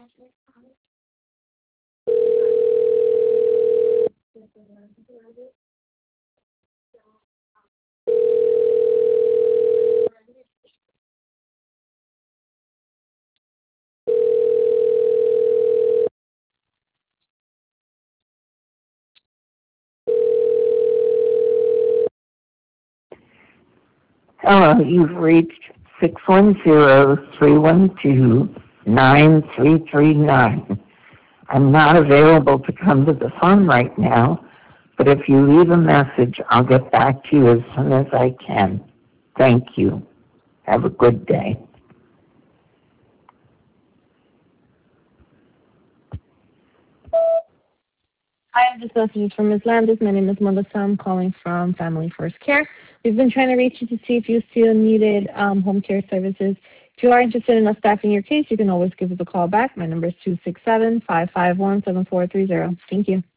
Hello, you've reached 610-312-9339. I'm not available to come to the phone right now, but if you leave a message, I'll get back to you as soon as I can. Thank you. Have a good day. Hi, this message is from Ms. Landis. My name is Melissa. I'm calling from Family First Care. We've been trying to reach you to see if you still needed home care services. If you are interested in us staffing your case, you can always give us a call back. My number is 267-551-7430. Thank you.